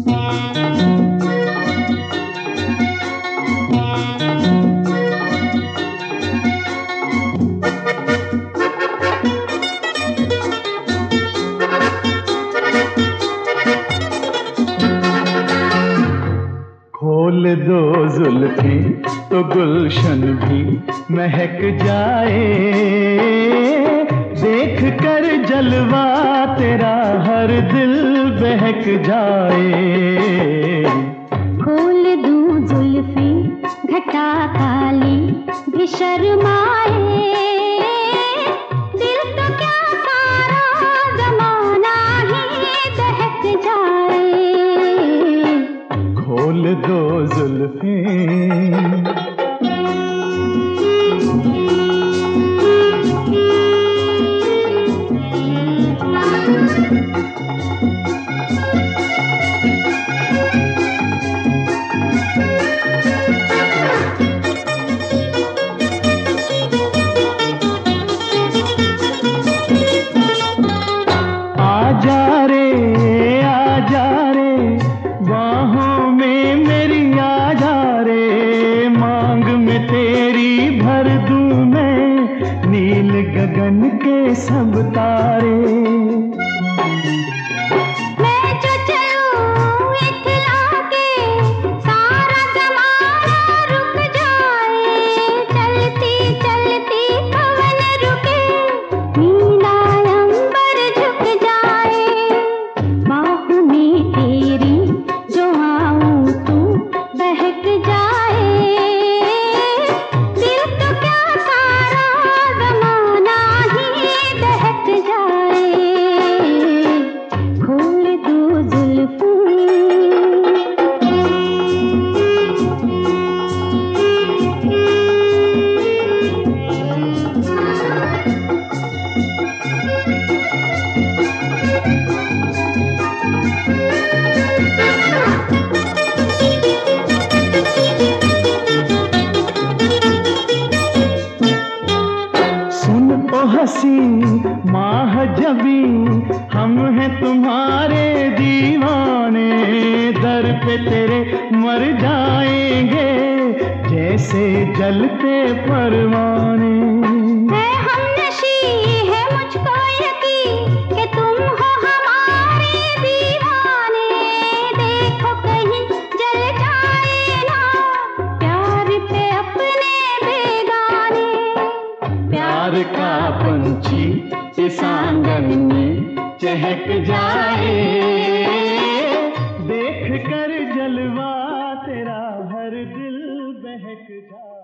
खोल दो जुल्फी तो गुलशन भी महक जाए, देख कर जलवा तेरा हर दिल बहक जाए। खोल दूं जुल्फी घटा काली भी शर्माए, दिल तो क्या सारा जमाना ही दहक जाए। खोल दो जुल्फी। आजा रे बाहों में मेरी आजा रे, मांग में तेरी भर दूं मैं नील गगन के सब तारे। मैं जो चलूं इतला के सारा जमाना रुक जाए, चलती चलती पवन रुके नीला अंबर झुक जाए। बाहों में तेरी जो आऊं तू बहक जाए, दिल तो क्या सारा जमाना ही दहक जाए। खोल दो जुल्फी। सुन ओ हसी माह जबी, हम हैं तुम्हारे दीवाने, दर पे तेरे मर जाएंगे जैसे जलते परवाने। है हमनशी है मुझको यकीन कि तुम हो हमारे दीवाने, देखो कहीं जल जाए ना प्यार पे अपने बेगाने। प्यार का पंछी इस आंगन में चहक जाए, देख कर जलवा तेरा हर दिल बहक जाए।